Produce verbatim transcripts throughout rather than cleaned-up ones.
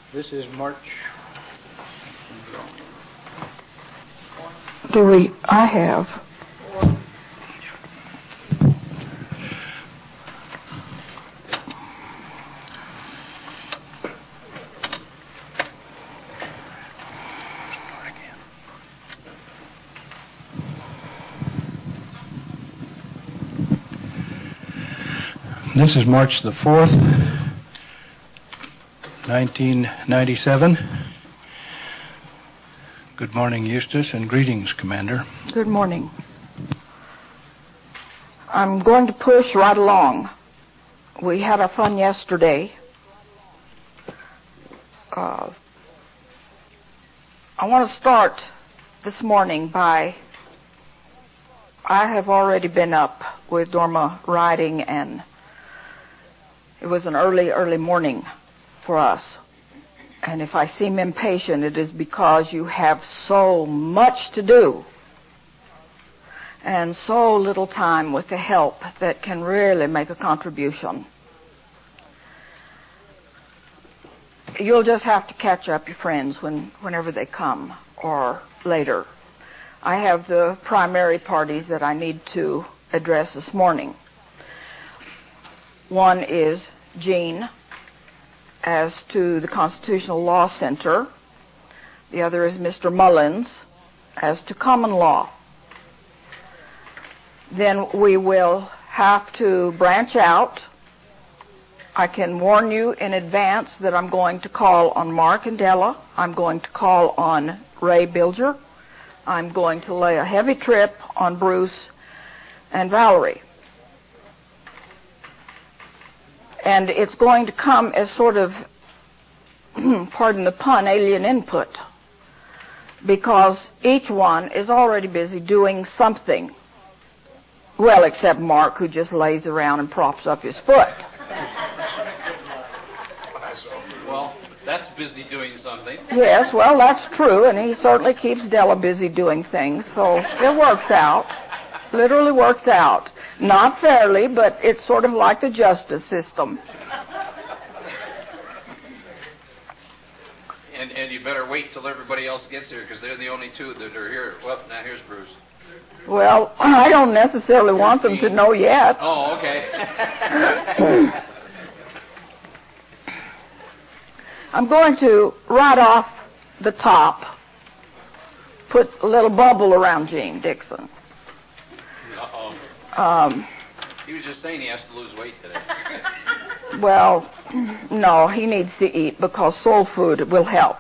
This is March. Do we? I have. This is March the fourth, nineteen ninety-seven. Good morning, Eustace, and greetings, Commander. Good morning. I'm going to push right along. We had our fun yesterday. Uh, I want to start this morning by, I have already been up with Dorma riding, and it was an early, early morning for us. And if I seem impatient, it is because you have so much to do and so little time with the help that can really make a contribution. You'll just have to catch up your friends when, whenever they come or later. I have the primary parties that I need to address this morning. One is Jean as to the Constitutional Law Center. The other is Mister Mullins as to common law. Then we will have to branch out. I can warn you in advance that I'm going to call on Mark and Della. I'm going to call on Ray Bilger. I'm going to lay a heavy trip on Bruce and Valerie. And it's going to come as sort of, pardon the pun, alien input, because each one is already busy doing something. Well, except Mark, who just lays around and props up his foot. Well, that's busy doing something. Yes, well, that's true, and he certainly keeps Della busy doing things, so it works out. Literally works out. Not fairly, but it's sort of like the justice system. And and you better wait till everybody else gets here, because they're the only two that are here. Well, now here's Bruce. Well, I don't necessarily here's want them Jean. to know yet. Oh, okay. I'm going to, right off the top, put a little bubble around Gene Dixon. Uh-oh. Um, he was just saying he has to lose weight today. Well, no, he needs to eat because soul food will help.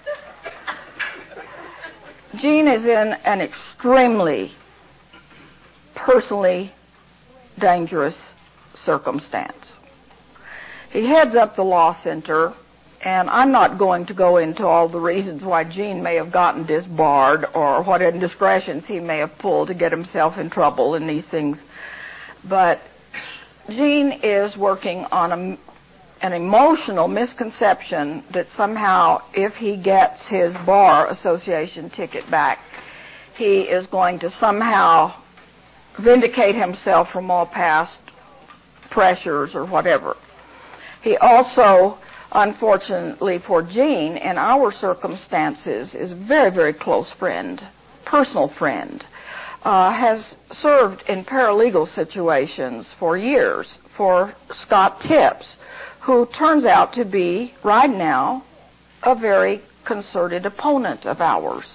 Gene is in an extremely personally dangerous circumstance. He heads up the law center, and I'm not going to go into all the reasons why Gene may have gotten disbarred or what indiscretions he may have pulled to get himself in trouble in these things. But Gene is working on a, an emotional misconception that somehow if he gets his Bar Association ticket back, he is going to somehow vindicate himself from all past pressures or whatever. He also, unfortunately for Gene, in our circumstances, is a very, very close friend, personal friend, uh, has served in paralegal situations for years for Scott Tips, who turns out to be, right now, a very concerted opponent of ours.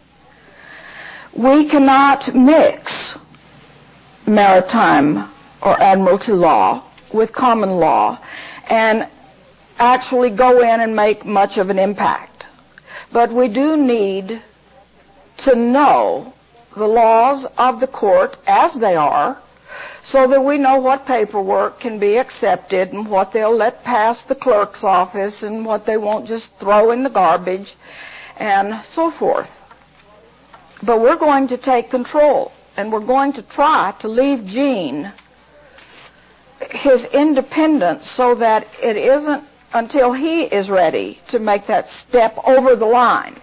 We cannot mix maritime or admiralty law with common law and actually go in and make much of an impact. But we do need to know the laws of the court as they are so that we know what paperwork can be accepted and what they'll let pass the clerk's office and what they won't just throw in the garbage and so forth. But we're going to take control, and we're going to try to leave Gene his independence so that it isn't until he is ready to make that step over the line.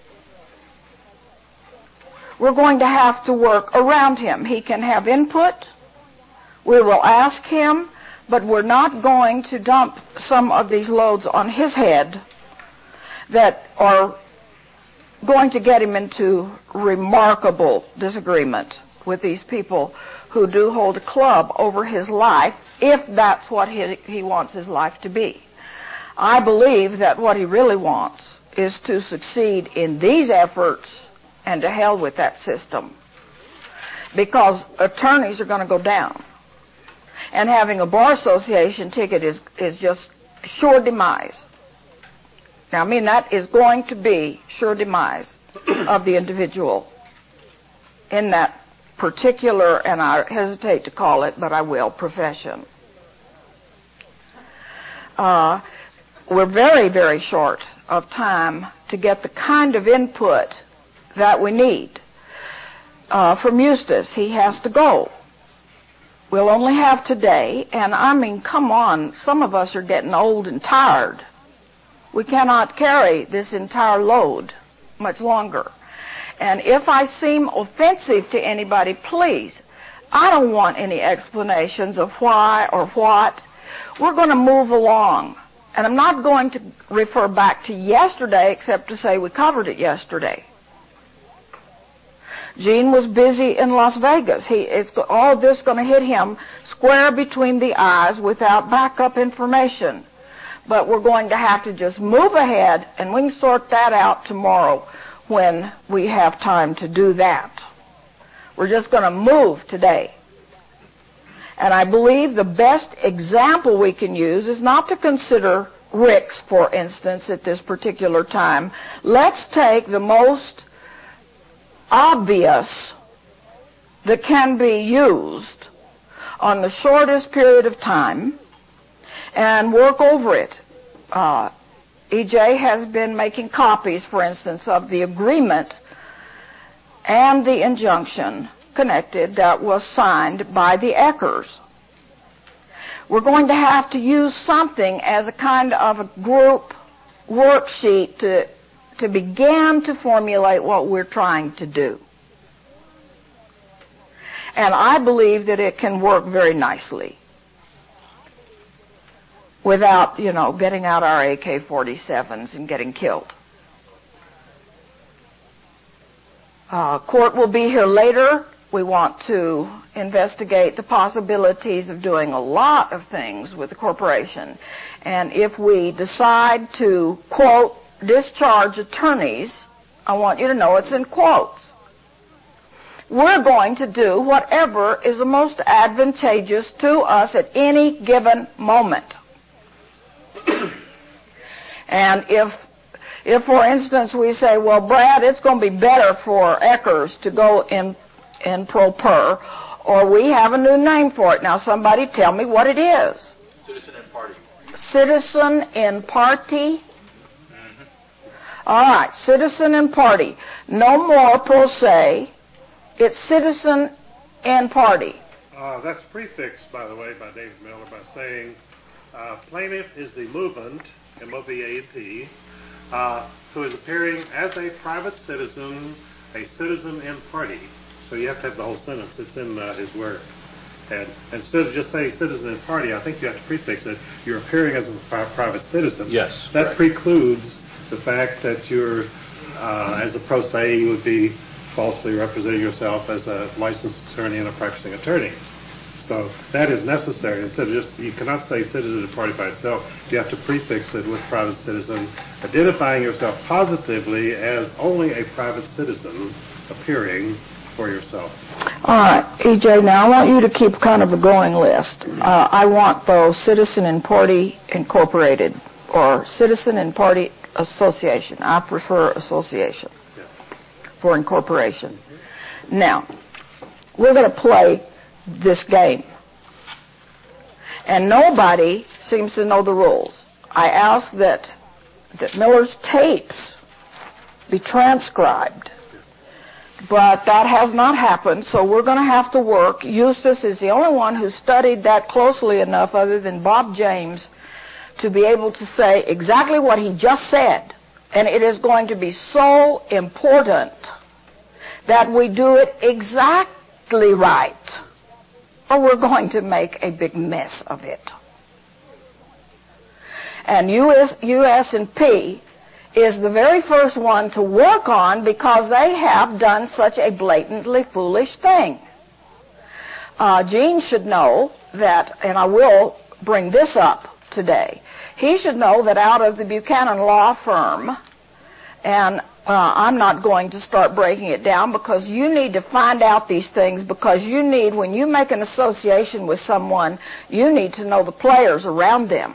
We're going to have to work around him. He can have input. We will ask him, but we're not going to dump some of these loads on his head that are going to get him into remarkable disagreement with these people who do hold a club over his life, if that's what he, he wants his life to be. I believe that what he really wants is to succeed in these efforts, and to hell with that system. Because attorneys are going to go down. And having a bar association ticket is, is just sure demise. Now, I mean, that is going to be sure demise of the individual in that particular, and I hesitate to call it, but I will, profession. Uh, we're very, very short of time to get the kind of input that we need. Uh, from Eustace, he has to go. We'll only have today, and I mean, come on, some of us are getting old and tired. We cannot carry this entire load much longer. And if I seem offensive to anybody, please, I don't want any explanations of why or what. We're going to move along. And I'm not going to refer back to yesterday except to say we covered it yesterday. Gene was busy in Las Vegas. He, it's, all of this going to hit him square between the eyes without backup information. But we're going to have to just move ahead, and we can sort that out tomorrow when we have time to do that. We're just going to move today. And I believe the best example we can use is not to consider Ricks, for instance, at this particular time. Let's take the most obvious that can be used on the shortest period of time and work over it. Uh, E J has been making copies, for instance, of the agreement and the injunction connected that was signed by the Eckers. We're going to have to use something as a kind of a group worksheet to, to begin to formulate what we're trying to do. And I believe that it can work very nicely without, you know, getting out our A K forty-sevens and getting killed. Uh, court will be here later. We want to investigate the possibilities of doing a lot of things with the corporation. And if we decide to, quote, discharge attorneys, I want you to know it's in quotes. We're going to do whatever is the most advantageous to us at any given moment. And if, if, for instance, we say, well, Brad, it's going to be better for Eckers to go in in pro per, or we have a new name for it. Now, somebody tell me what it is. Citizen in party. Citizen in party? Mm-hmm. All right, citizen in party. No more pro se. It's citizen in party. Uh, that's prefixed, by the way, by David Miller by saying uh, plaintiff is the movant, M O V A N T, uh, who is appearing as a private citizen, a citizen in party. So you have to have the whole sentence. It's in uh, his work. And instead of just saying citizen in party, I think you have to prefix it. You're appearing as a pri- private citizen. Yes. That right. precludes the fact that you're, uh, as a pro se, you would be falsely representing yourself as a licensed attorney and a practicing attorney. So that is necessary. Instead of just, you cannot say citizen in party by itself. You have to prefix it with private citizen, identifying yourself positively as only a private citizen appearing for yourself. All right, E J, now I want you to keep kind of a going list. Uh, I want, though, Citizen in Party Incorporated or Citizen in Party Association. I prefer association Yes. for incorporation. Mm-hmm. Now, we're going to play this game. And nobody seems to know the rules. I ask that, that Miller's tapes be transcribed. But that has not happened, so we're going to have to work. Eustace is the only one who studied that closely enough, other than Bob James, to be able to say exactly what he just said. And it is going to be so important that we do it exactly right, or we're going to make a big mess of it. And U S, U S and P is the very first one to work on because they have done such a blatantly foolish thing. Uh, Gene should know that, and I will bring this up today, he should know that out of the Buchanan Law Firm, and uh, I'm not going to start breaking it down because you need to find out these things, because you need, when you make an association with someone, you need to know the players around them.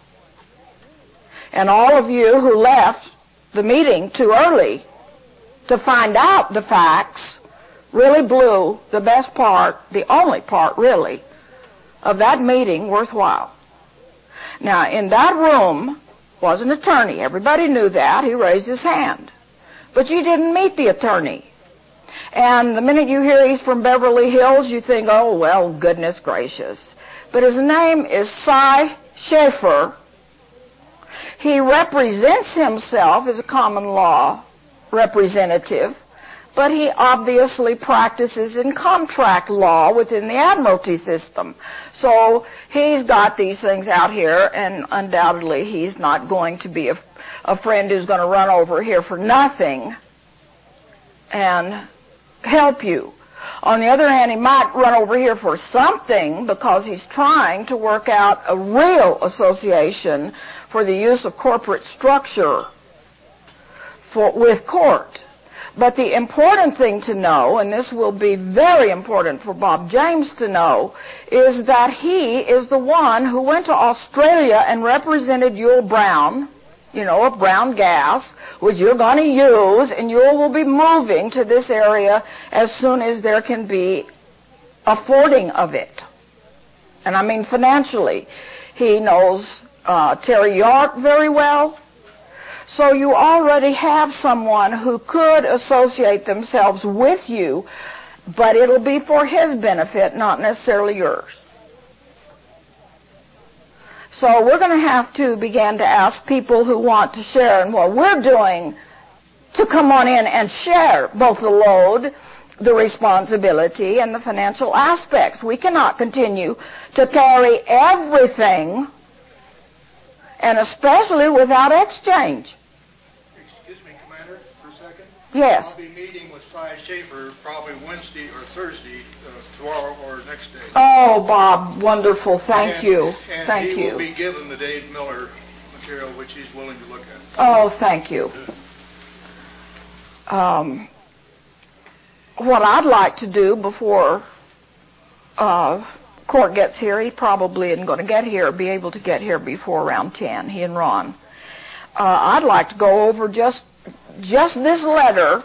And all of you who left the meeting too early to find out the facts really blew the best part, the only part really, of that meeting worthwhile. Now, in that room was an attorney. Everybody knew that. He raised his hand. But you didn't meet the attorney. And the minute you hear he's from Beverly Hills, you think, oh, well, goodness gracious. But his name is Cy Schaefer. He represents himself as a common law representative, but he obviously practices in contract law within the admiralty system. So he's got these things out here, and undoubtedly he's not going to be a, a friend who's going to run over here for nothing and help you. On the other hand, he might run over here for something because he's trying to work out a real association for the use of corporate structure for, with court. But the important thing to know, and this will be very important for Bob James to know, is that he is the one who went to Australia and represented Yul Brown, you know, of Brown Gas, which you're going to use, and you will be moving to this area as soon as there can be affording of it. And I mean financially. He knows uh, Terry York very well. So you already have someone who could associate themselves with you, but it'll be for his benefit, not necessarily yours. So we're going to have to begin to ask people who want to share in what we're doing to come on in and share both the load, the responsibility, and the financial aspects. We cannot continue to carry everything, and especially without exchange. Excuse me, Commander, for a second? Yes. I'll be meeting with Cy Schaefer probably Wednesday or Thursday, uh, tomorrow or next day. Oh, Bob, wonderful. Thank and, you. And thank he you. will be given the Dave Miller material, which he's willing to look at. Oh, thank you. Um, what I'd like to do before uh, court gets here, he probably isn't going to get here, be able to get here before around ten, he and Ron. Uh, I'd like to go over just just this letter,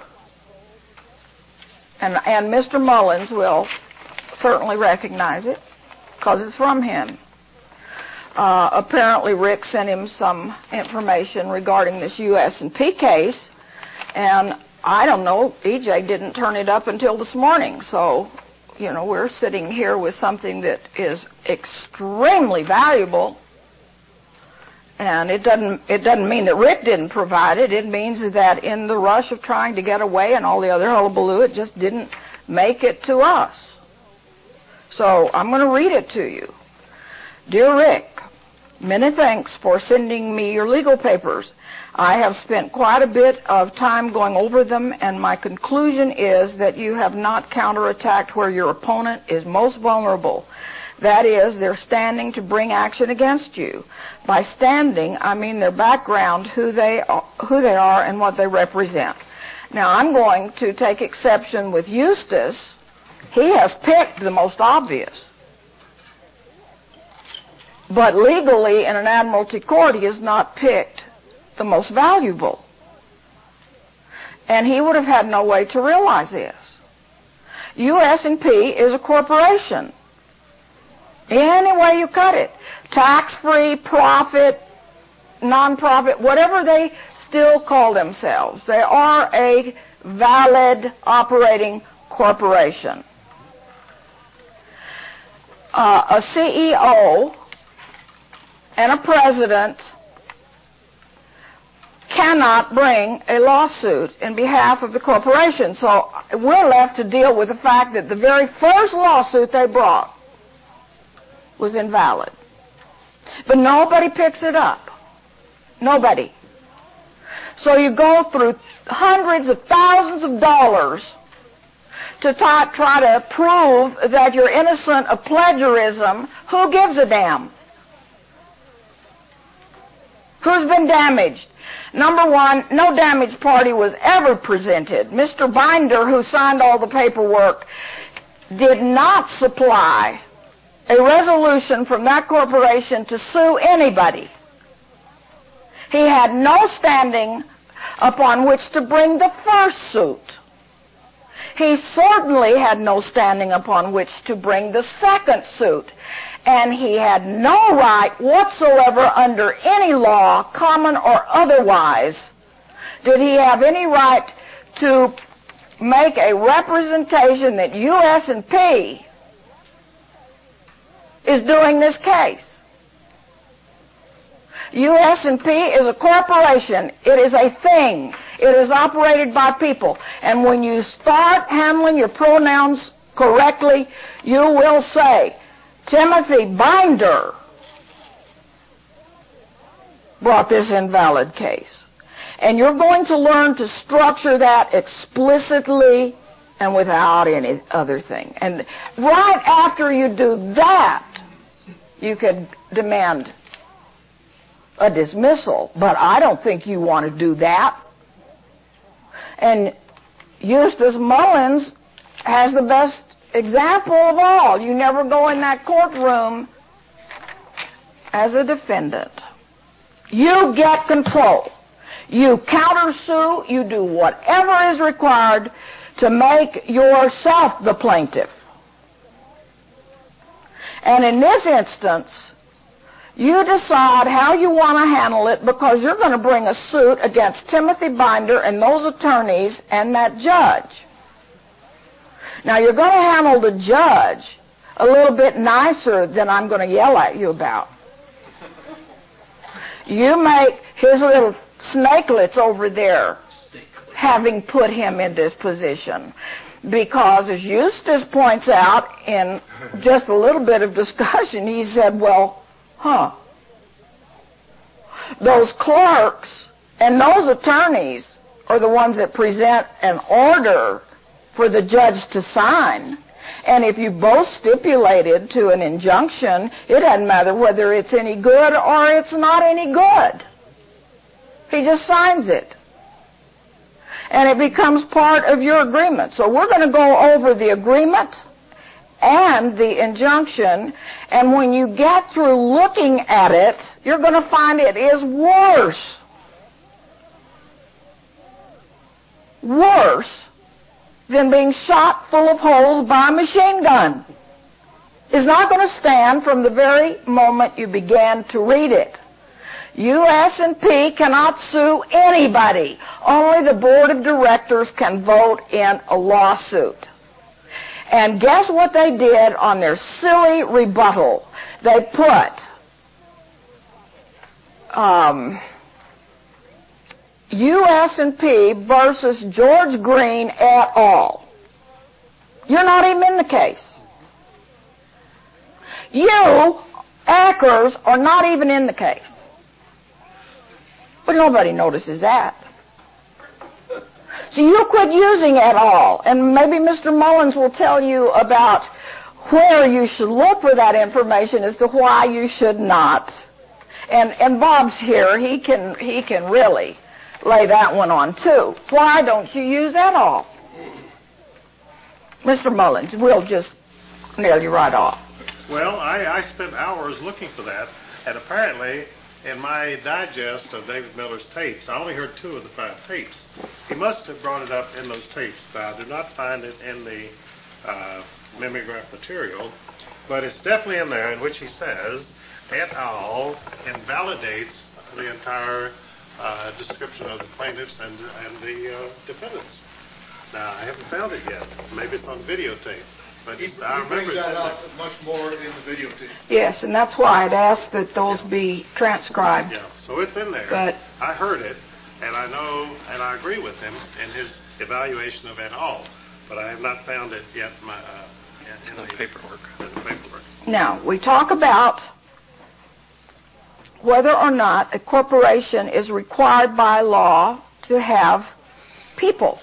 and, and Mister Mullins will certainly recognize it, because it's from him. Uh, apparently Rick sent him some information regarding this U S and P case, and I don't know, E J didn't turn it up until this morning, so, you know, we're sitting here with something that is extremely valuable. And it doesn't it doesn't mean that Rick didn't provide it. It means that in the rush of trying to get away and all the other hullabaloo, it just didn't make it to us. So I'm going to read it to you. Dear Rick, many thanks for sending me your legal papers. I have spent quite a bit of time going over them, and my conclusion is that you have not counterattacked where your opponent is most vulnerable. That is, they're standing to bring action against you. By standing, I mean their background, who they are, who they are and what they represent. Now, I'm going to take exception with Eustace. He has picked the most obvious. But legally, in an admiralty court, he has not picked the most valuable. And he would have had no way to realize this. U S and P is a corporation. Any way you cut it. Tax-free, profit, non-profit, whatever they still call themselves. They are a valid operating corporation. Uh, a C E O and a president cannot bring a lawsuit in behalf of the corporation. So we're left to deal with the fact that the very first lawsuit they brought was invalid. But nobody picks it up. Nobody. So you go through hundreds of thousands of dollars to try, try to prove that you're innocent of plagiarism. Who gives a damn? Who's been damaged? Number one, no damage party was ever presented. Mister Binder, who signed all the paperwork, did not supply a resolution from that corporation to sue anybody. He had no standing upon which to bring the first suit. He certainly had no standing upon which to bring the second suit. And he had no right whatsoever under any law, common or otherwise, did he have any right to make a representation that U S and P is doing this case. U S and P is a corporation. It is a thing. It is operated by people. And when you start handling your pronouns correctly, you will say, Timothy Binder brought this invalid case. And you're going to learn to structure that explicitly and without any other thing. And right after you do that, you could demand a dismissal. But I don't think you want to do that. And Eustace Mullins has the best example of all. You never go in that courtroom as a defendant. You get control. You countersue. You do whatever is required to make yourself the plaintiff. And in this instance, you decide how you want to handle it because you're going to bring a suit against Timothy Binder and those attorneys and that judge. Now, you're going to handle the judge a little bit nicer than I'm going to yell at you about. You make his little snakelets over there having put him in this position. Because, as Eustace points out in just a little bit of discussion, he said, well, huh, those clerks and those attorneys are the ones that present an order for the judge to sign. And if you both stipulated to an injunction, it doesn't matter whether it's any good or it's not any good. He just signs it. And it becomes part of your agreement. So we're going to go over the agreement and the injunction, and when you get through looking at it, you're going to find it is worse. Worse than being shot full of holes by a machine gun. It's not going to stand from the very moment you began to read it. U S and P cannot sue anybody. Only the board of directors can vote in a lawsuit. And guess what they did on their silly rebuttal? They put um, U S and P versus George Green et al. You're not even in the case. You, Ackers, are not even in the case. But nobody notices that. So you quit using et al. And maybe Mister Mullins will tell you about where you should look for that information as to why you should not. And and Bob's here. He can he can really lay that one on too. Why don't you use et al? Mister Mullins, we'll just nail you right off. Well, I, I spent hours looking for that, and apparently in my digest of David Miller's tapes, I only heard two of the five tapes. He must have brought it up in those tapes, but I do not find it in the uh, mimeograph material. But it's definitely in there, in which he says et al. Invalidates the entire uh, description of the plaintiffs and, and the uh, defendants. Now, I haven't found it yet. Maybe it's on videotape. But He, I he brings remember that it's out much more in the videotape. Yes, and that's why I'd ask that those be transcribed. Yeah, so it's in there. But I heard it, and I know, and I agree with him in his evaluation of et al. But I have not found it yet in, my, uh, in, in the paperwork. In the paperwork. now, we talk about whether or not a corporation is required by law to have people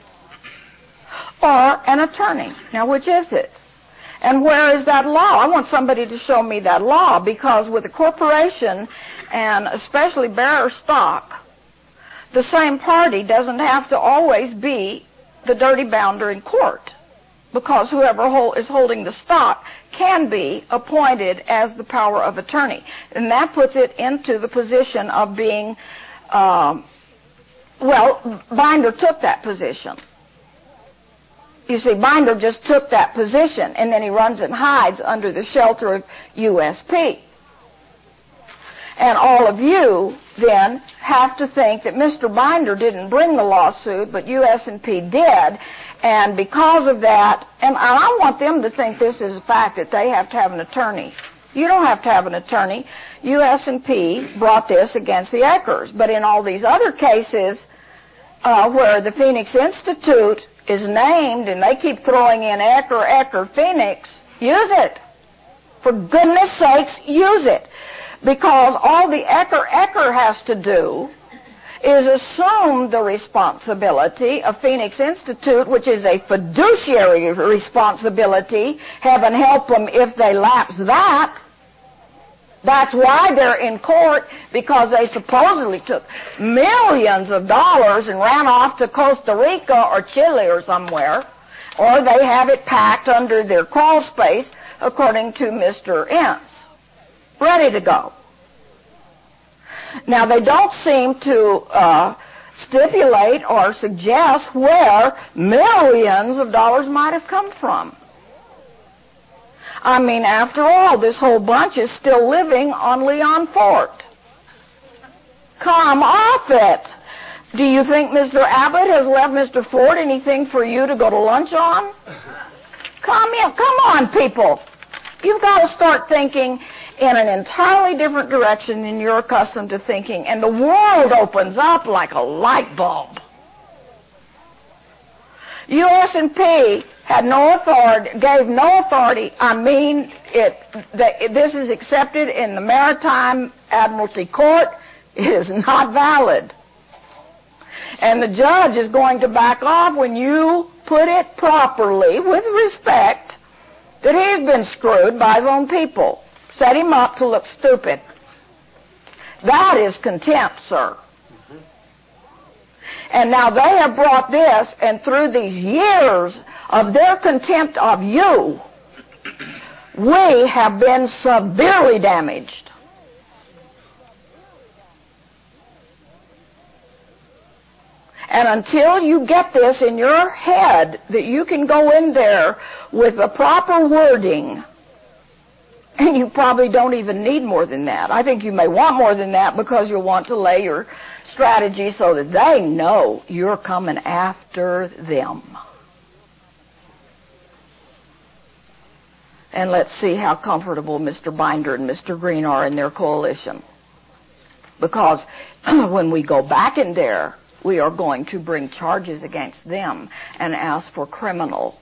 or an attorney. Now, which is it? And where is that law? I want somebody to show me that law, because with a corporation, and especially bearer stock, the same party doesn't have to always be the dirty bounder in court, because whoever hold, is holding the stock can be appointed as the power of attorney. And that puts it into the position of being, um, well, Binder took that position. You see, Binder just took that position, and then he runs and hides under the shelter of U S P. And all of you then have to think that Mister Binder didn't bring the lawsuit, but U S P did. And because of that, and I want them to think this is a fact, that they have to have an attorney. You don't have to have an attorney. U S P brought this against the Eckers. But in all these other cases uh, where the Phoenix Institute is named and they keep throwing in Ecker, Ecker, Phoenix, use it. For goodness sakes, use it. Because all the Ecker, Ecker has to do is assume the responsibility of Phoenix Institute, which is a fiduciary responsibility. Heaven help them if they lapse that. That's why they're in court, because they supposedly took millions of dollars and ran off to Costa Rica or Chile or somewhere, or they have it packed under their crawl space, according to Mister Ince. Ready to go. Now, they don't seem to uh, stipulate or suggest where millions of dollars might have come from. I mean, after all, this whole bunch is still living on Leon Fort. Come off it. Do you think Mister Abbott has left Mister Ford anything for you to go to lunch on? Come in. Come on, people. You've got to start thinking in an entirely different direction than you're accustomed to thinking, and the world opens up like a light bulb. U S P had no authority, gave no authority. I mean, it. The, this is accepted in the Maritime Admiralty Court. It is not valid. And the judge is going to back off when you put it properly, with respect, that he's been screwed by his own people. Set him up to look stupid. That is contempt, sir. And now they have brought this, and through these years of their contempt of you, we have been severely damaged. And until you get this in your head that you can go in there with the proper wording, and you probably don't even need more than that. I think you may want more than that, because you'll want to lay your strategy so that they know you're coming after them. And let's see how comfortable Mister Binder and Mister Green are in their coalition. Because when we go back in there, we are going to bring charges against them and ask for criminal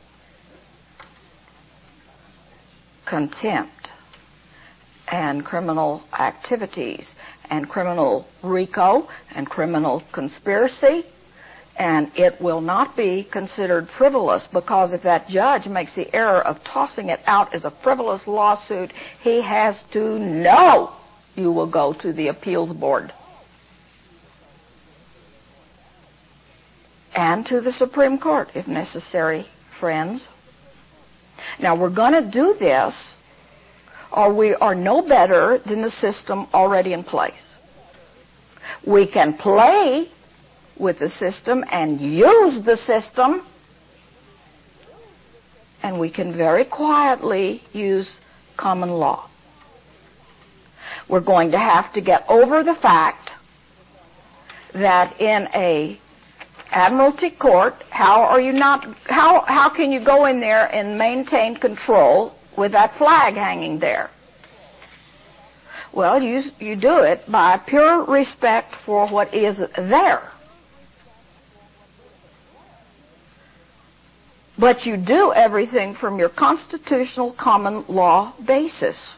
contempt and criminal activities and criminal RICO and criminal conspiracy, and it will not be considered frivolous, because if that judge makes the error of tossing it out as a frivolous lawsuit, he has to know you will go to the appeals board and to the Supreme Court if necessary, friends. Now, we're going to do this, or we are no better than the system already in place. We can play with the system and use the system, and we can very quietly use common law. We're going to have to get over the fact that in a Admiralty Court, how are you not, how, how can you go in there and maintain control with that flag hanging there? Well, you, you do it by pure respect for what is there. But you do everything from your constitutional common law basis,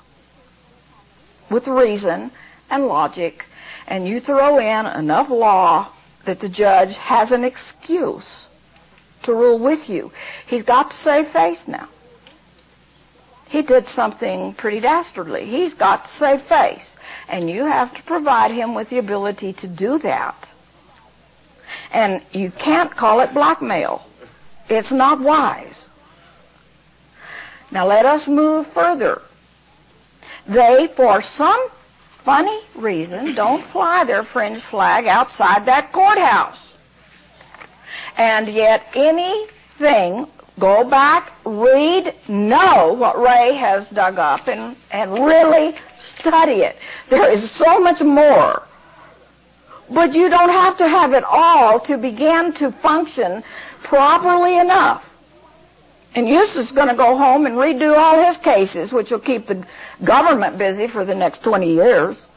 with reason and logic, and you throw in enough law that the judge has an excuse to rule with you. He's got to save face now. He did something pretty dastardly. He's got to save face. And you have to provide him with the ability to do that. And you can't call it blackmail. It's not wise. Now let us move further. They, for some funny reason, don't fly their fringe flag outside that courthouse. And yet anything, go back, read, know what Ray has dug up, and, and really study it. There is so much more. But you don't have to have it all to begin to function properly enough. And Eustace is going to go home and redo all his cases, which will keep the government busy for the next twenty years.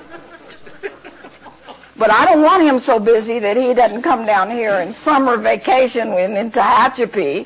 But I don't want him so busy that he doesn't come down here in summer vacation with in Tehachapi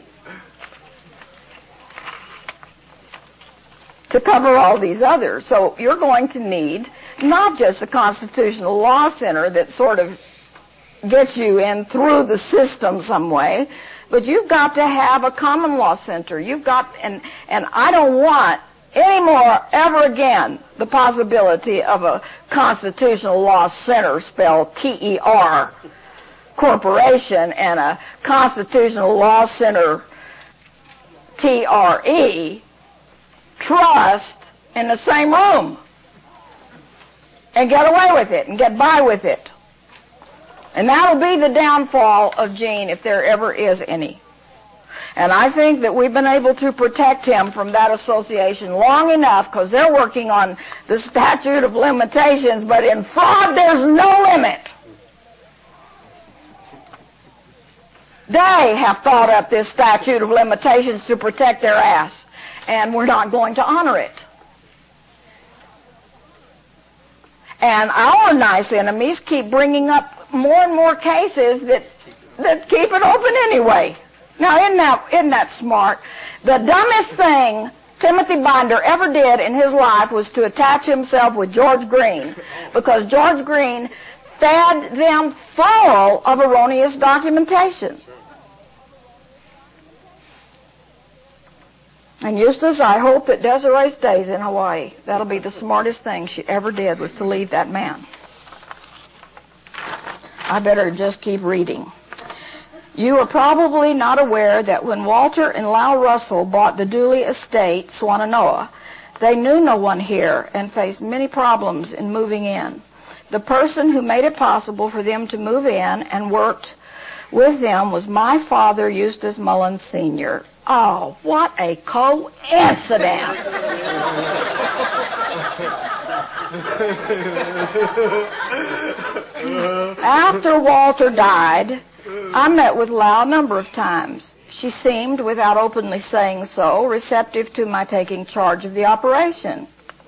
to cover all these others. So you're going to need not just a constitutional law center that sort of gets you in through the system some way, but you've got to have a common law center. You've got, and, and I don't want anymore, ever again, the possibility of a constitutional law center spelled T E R corporation and a constitutional law center T R E trust in the same room and get away with it and get by with it. And that'll be the downfall of Gene if there ever is any. And I think that we've been able to protect him from that association long enough because they're working on the statute of limitations, but in fraud there's no limit. They have thought up this statute of limitations to protect their ass, and we're not going to honor it. And our nice enemies keep bringing up more and more cases that, that keep it open anyway. Now, isn't that, isn't that smart? The dumbest thing Timothy Binder ever did in his life was to attach himself with George Green, because George Green fed them full of erroneous documentation. And Eustace, I hope that Desiree stays in Hawaii. That'll be the smartest thing she ever did, was to leave that man. I better just keep reading. You are probably not aware that when Walter and Lyle Russell bought the Dooley estate, Swannanoa, they knew no one here and faced many problems in moving in. The person who made it possible for them to move in and worked with them was my father, Eustace Mullins Senior Oh, what a coincidence. After Walter died, I met with Lau a number of times. She seemed, without openly saying so, receptive to my taking charge of the operation.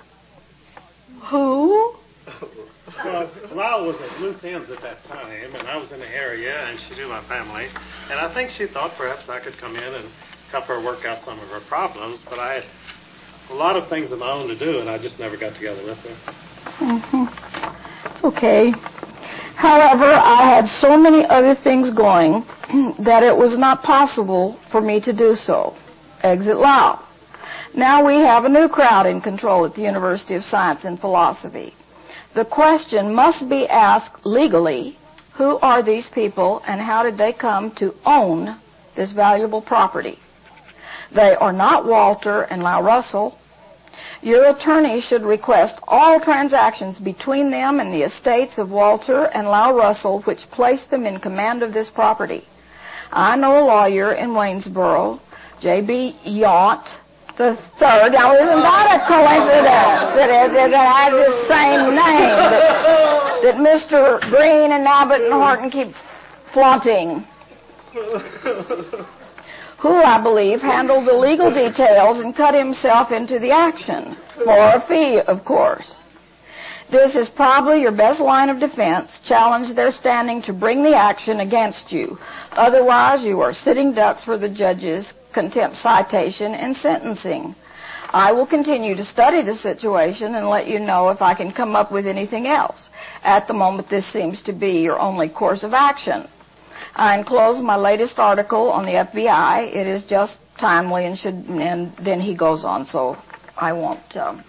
Who? Well, Lau was at loose ends at that time, and I was in the area, and she knew my family. And I think she thought perhaps I could come in and help her work out some of her problems, but I had a lot of things of my own to do, and I just never got together with her. Mm-hmm. It's okay. However, I had so many other things going that it was not possible for me to do so. Exit Lau. Now we have a new crowd in control at the University of Science and Philosophy. The question must be asked legally, who are these people and how did they come to own this valuable property? They are not Walter and Lau Russell. Your attorney should request all transactions between them and the estates of Walter and Lau Russell which place them in command of this property. I know a lawyer in Waynesboro, J B Yount the third. Now, isn't that a coincidence that it, that it has the same name that, that Mister Green and Abbott and Horton keep flaunting? Who, I believe, handled the legal details and cut himself into the action, for a fee, of course. This is probably your best line of defense. Challenge their standing to bring the action against you. Otherwise, you are sitting ducks for the judge's contempt citation and sentencing. I will continue to study the situation and let you know if I can come up with anything else. At the moment, this seems to be your only course of action. I enclose my latest article on the F B I. It is just timely and should, and then he goes on, so I won't, um,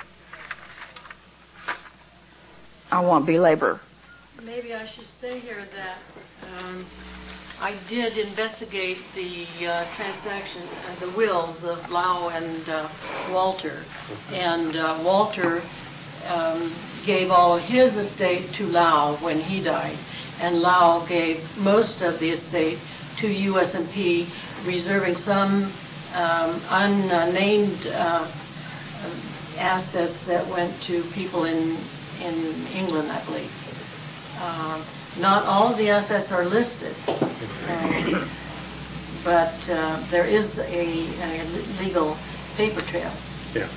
I won't belabor. Maybe I should say here that um, I did investigate the uh, transaction, uh, the wills of Lau and uh, Walter, and uh, Walter um, gave all of his estate to Lau when he died, and Lau gave most of the estate to U S and P, reserving some um, unnamed uh, assets that went to people in in England, I believe. Uh, not all of the assets are listed, um, but uh, there is a, a legal paper trail. Yeah.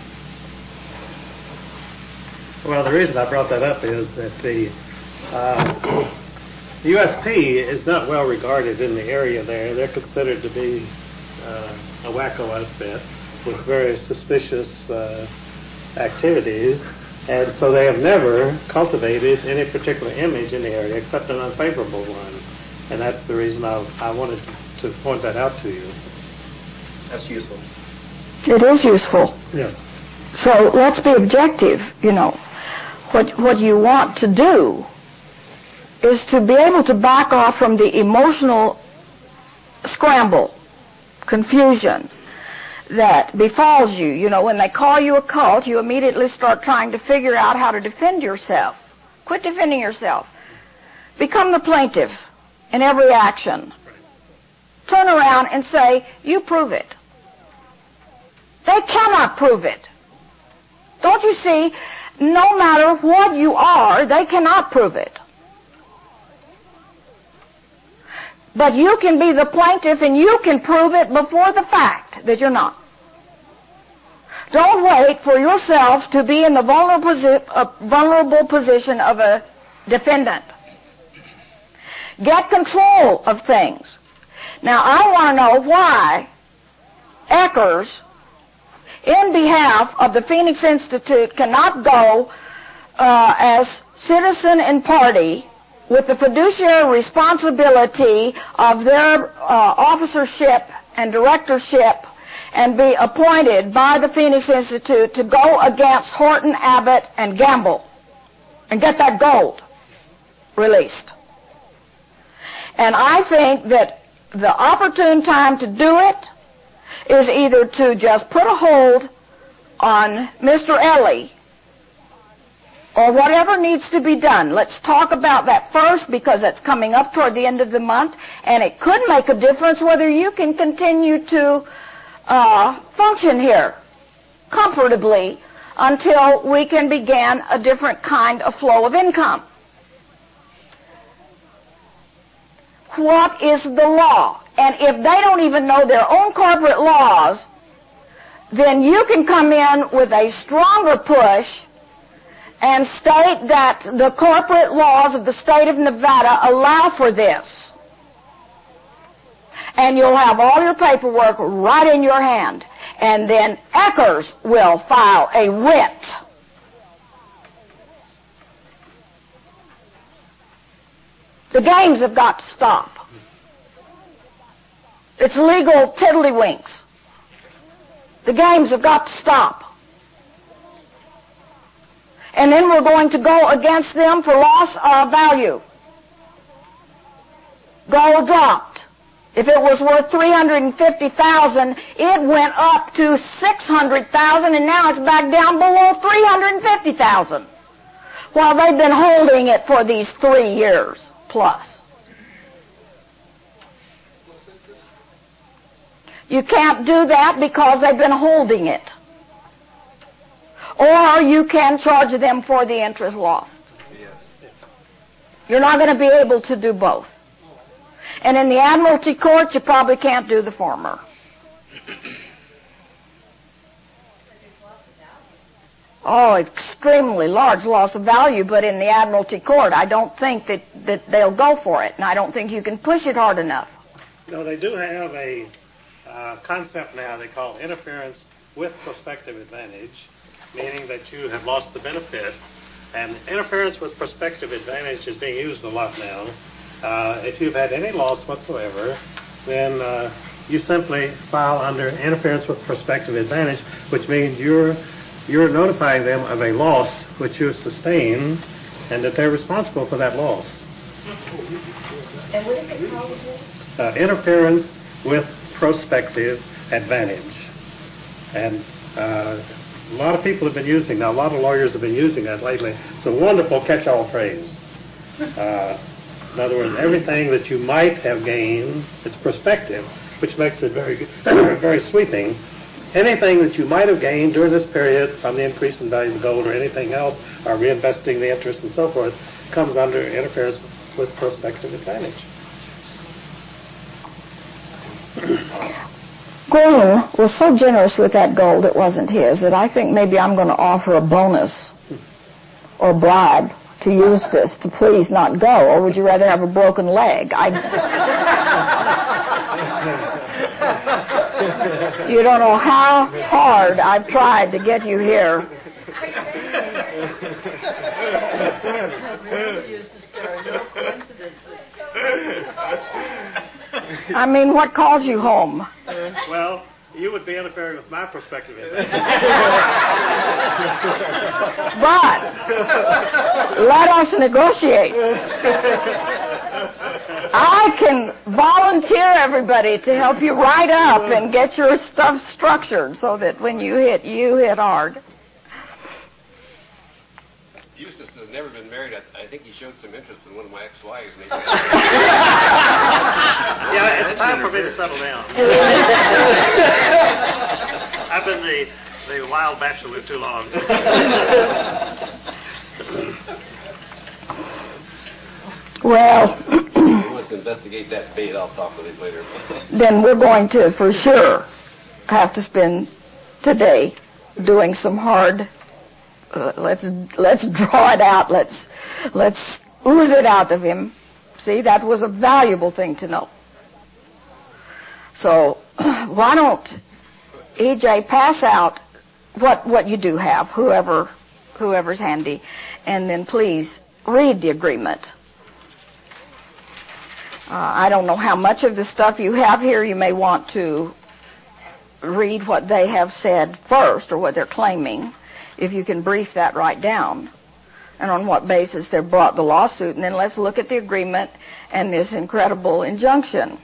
Well, the reason I brought that up is that the uh, U S P is not well regarded in the area there. They're considered to be uh, a wacko outfit with very suspicious uh, activities. And so they have never cultivated any particular image in the area except an unfavorable one. And that's the reason I, I wanted to point that out to you. That's useful. It is useful. Yes. So let's be objective, you know. What, what you want to do is to be able to back off from the emotional scramble, confusion that befalls you. You know, when they call you a cult, you immediately start trying to figure out how to defend yourself. Quit defending yourself. Become the plaintiff in every action. Turn around and say, you prove it. They cannot prove it. Don't you see, no matter what you are, they cannot prove it. But you can be the plaintiff and you can prove it before the fact that you're not. Don't wait for yourself to be in the vulnerable, posi- uh, vulnerable position of a defendant. Get control of things. Now, I want to know why Eckers, in behalf of the Phoenix Institute, cannot go uh, as citizen and party with the fiduciary responsibility of their uh, officership and directorship and be appointed by the Phoenix Institute to go against Horton, Abbott, and Gamble and get that gold released. And I think that the opportune time to do it is either to just put a hold on Mister Ellie or whatever needs to be done. Let's talk about that first because it's coming up toward the end of the month, and it could make a difference whether you can continue to uh, function here comfortably until we can begin a different kind of flow of income. What is the law? And if they don't even know their own corporate laws, then you can come in with a stronger push and state that the corporate laws of the state of Nevada allow for this. And you'll have all your paperwork right in your hand. And then Eckers will file a writ. The games have got to stop. It's legal tiddlywinks. The games have got to stop. And then we're going to go against them for loss of value. Gold dropped. If it was worth three hundred fifty thousand dollars, it went up to six hundred thousand dollars, and now it's back down below three hundred fifty thousand dollars. While they've been holding it for these three years plus. You can't do that because they've been holding it. Or you can charge them for the interest lost. You're not going to be able to do both. And in the Admiralty Court, you probably can't do the former. Oh, extremely large loss of value, but in the Admiralty Court, I don't think that, that they'll go for it, and I don't think you can push it hard enough. No, they do have a uh, concept now they call interference with prospective advantage, meaning that you have lost the benefit. And interference with prospective advantage is being used a lot now. Uh, if you've had any loss whatsoever, then uh, you simply file under interference with prospective advantage, which means you're you're notifying them of a loss which you've sustained and that they're responsible for that loss. And what is it called again? Uh, interference with prospective advantage. And uh, a lot of people have been using, now a lot of lawyers have been using that lately. It's a wonderful catch-all phrase. Uh, in other words, everything that you might have gained is prospective, which makes it very, very sweeping. Anything that you might have gained during this period from the increase in value of gold or anything else, or reinvesting the interest and so forth, comes under interference with prospective advantage. Green was so generous with that gold it wasn't his that I think maybe I'm going to offer a bonus or bribe to Eustace to please not go, or would you rather have a broken leg? I... You don't know how hard I've tried to get you here. I mean, what calls you home? Well, you would be interfering with my perspective. But let us negotiate. I can volunteer everybody to help you write up and get your stuff structured so that when you hit, you hit hard. Eustace has never been married. I, I think he showed some interest in one of my ex-wives. Yeah, it's time for me to settle down. I've been the, the wild bachelor too long. Well, He wants to investigate that bait. I'll talk with him later. Then we're going to, for sure, have to spend today doing some hard. Uh, let's let's draw it out. Let's let's ooze it out of him. See, that was a valuable thing to know. So why don't E J pass out what what you do have, whoever whoever's handy, and then please read the agreement. Uh, I don't know how much of the stuff you have here. You may want to read what they have said first, or what they're claiming, if you can brief that right down, and on what basis they brought the lawsuit. And then let's look at the agreement and this incredible injunction.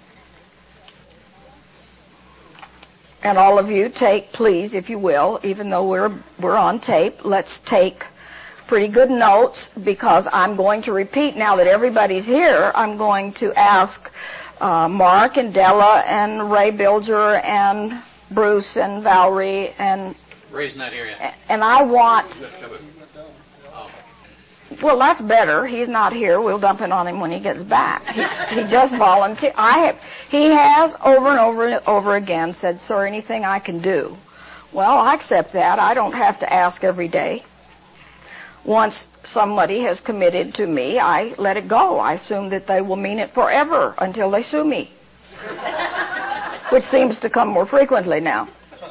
And all of you take, please, if you will, even though we're we're on tape, let's take pretty good notes, because I'm going to repeat, now that everybody's here, I'm going to ask uh, Mark and Della and Ray Bilger and Bruce and Valerie and... Ray's not here yet. And I want... Oh. Well, that's better. He's not here. We'll dump it on him when he gets back. He, he just volunteered. I have, he has over and over and over again said, "Sir, anything I can do?" Well, I accept that. I don't have to ask every day. Once somebody has committed to me, I let it go. I assume that they will mean it forever until they sue me, which seems to come more frequently now.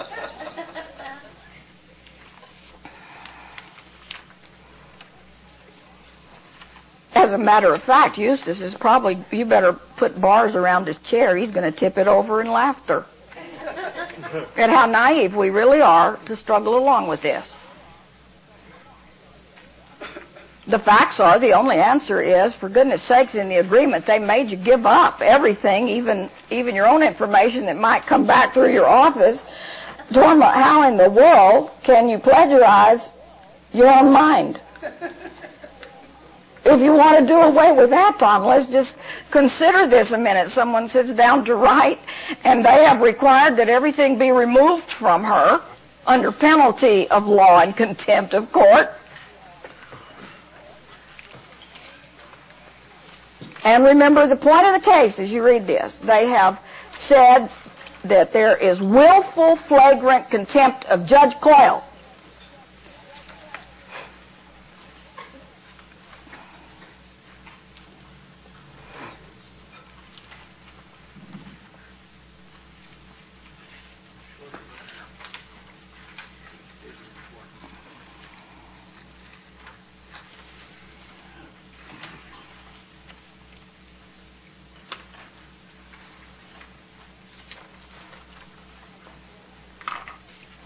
As a matter of fact, Eustace is probably, you better put bars around his chair. He's going to tip it over in laughter. And how naive we really are to struggle along with this. The facts are, the only answer is, for goodness sakes, in the agreement, they made you give up everything, even even your own information that might come back through your office. Torma, how in the world can you plagiarize your own mind? If you want to do away with that, Tom, let's just consider this a minute. Someone sits down to write, and they have required that everything be removed from her under penalty of law and contempt of court. And remember the point of the case as you read this. They have said that there is willful, flagrant contempt of Judge Coyle.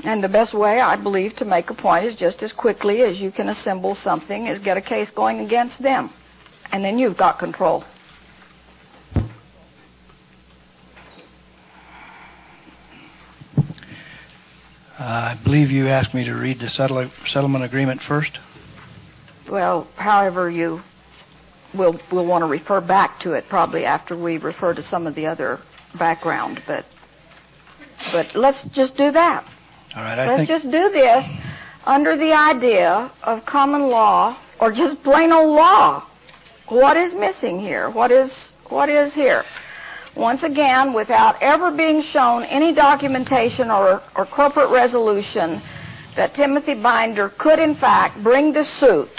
And the best way, I believe, to make a point is just as quickly as you can assemble something is get a case going against them. And then you've got control. Uh, I believe you asked me to read the settle- settlement agreement first. Well, however you will will want to refer back to it probably after we refer to some of the other background, but but let's just do that. All right, I let's think just do this under the idea of common law or just plain old law. What is missing here? What is what is here? Once again, without ever being shown any documentation or, or corporate resolution that Timothy Binder could in fact bring the suit.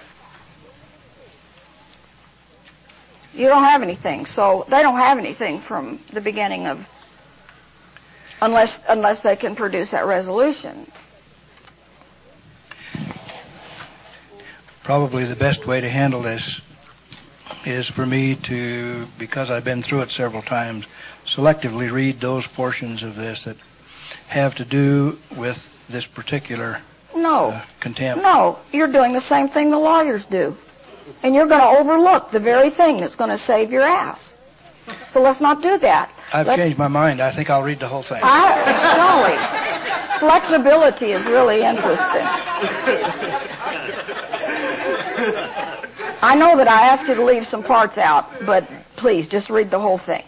You don't have anything, so they don't have anything from the beginning of, unless unless they can produce that resolution. probably the best way to handle this is for me to, because I've been through it several times, selectively read those portions of this that have to do with this particular No. uh, contempt. No, you're doing the same thing the lawyers do. And you're going to overlook the very thing that's going to save your ass. So let's not do that. I've let's, changed my mind. I think I'll read the whole thing. I, Charlie, flexibility is really interesting. I know that I asked you to leave some parts out, but please, just read the whole thing.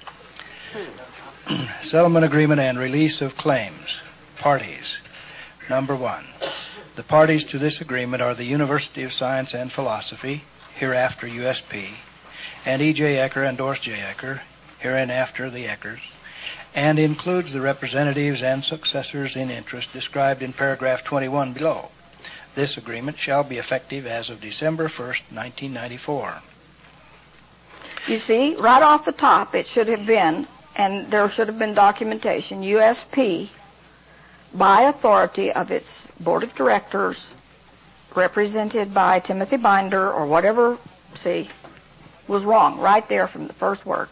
Settlement agreement and release of claims. Parties. Number one. The parties to this agreement are the University of Science and Philosophy, hereafter U S P, and E J. Ecker and Doris J. Ecker, hereinafter the Eckers, and includes the representatives and successors in interest described in paragraph twenty-one below. This agreement shall be effective as of December first, nineteen ninety-four. You see, right off the top, it should have been, and there should have been documentation, U S P, by authority of its board of directors, represented by Timothy Binder or whatever, see, was wrong right there from the first word.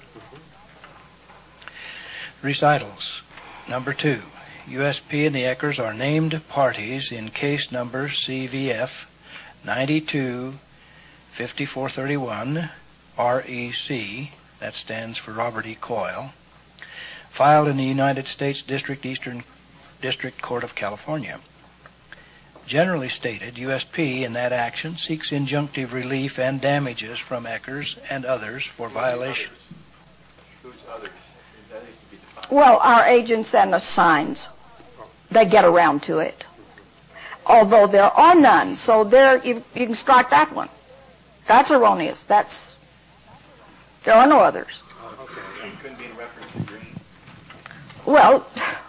Recitals. Number two. U S P and the Eckers are named parties in case number C V F ninety-two fifty-four thirty-one R E C, that stands for Robert E. Coyle, filed in the United States District Eastern District Court of California. Generally stated, U S P in that action seeks injunctive relief and damages from Eckers and others for violation. Who's others? That needs to be defined. Well, our agents and assigns, they get around to it. Although there are none, so there you, you can strike that one. That's erroneous. That's there are no others. Okay. It couldn't be in reference to Green. Well,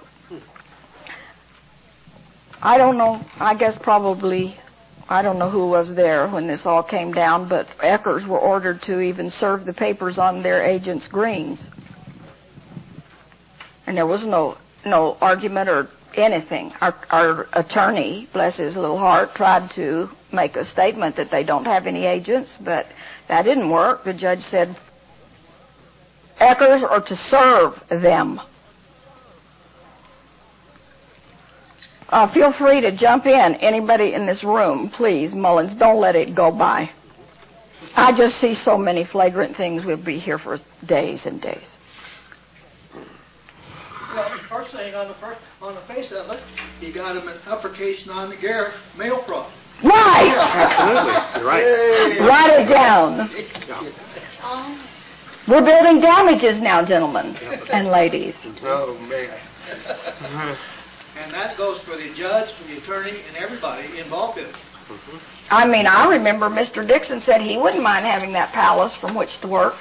I don't know. I guess probably, I don't know who was there when this all came down, but Eckers were ordered to even serve the papers on their agents' greens. And there was no no argument or anything. Our, our attorney, bless his little heart, tried to make a statement that they don't have any agents, but that didn't work. The judge said, Eckers are to serve them. Uh, feel free to jump in, anybody in this room, please, Mullins. Don't let it go by. I just see so many flagrant things. We'll be here for days and days. Well, first thing on the first, on the face of it, you got him an uppercase on the Garrett mail fraud. Right! Absolutely. You're right. Write it down. We're building damages now, gentlemen and ladies. Oh, man. And that goes for the judge, the attorney, and everybody involved in it. I mean, I remember Mister Dixon said he wouldn't mind having that palace from which to work.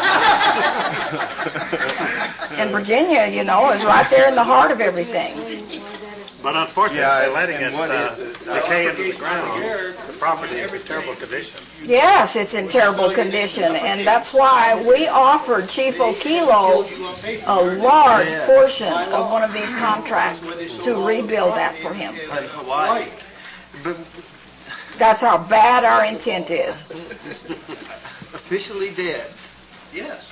And Virginia, you know, is right there in the heart of everything. But unfortunately, Yeah, they're letting it and what uh, is it? decay into the ground. The property is in terrible condition. Yes, it's in terrible condition, and that's why we offered Chief Okilo a large portion of one of these contracts to rebuild that for him. Hawaii. But That's how bad our intent is. Officially dead. Yes.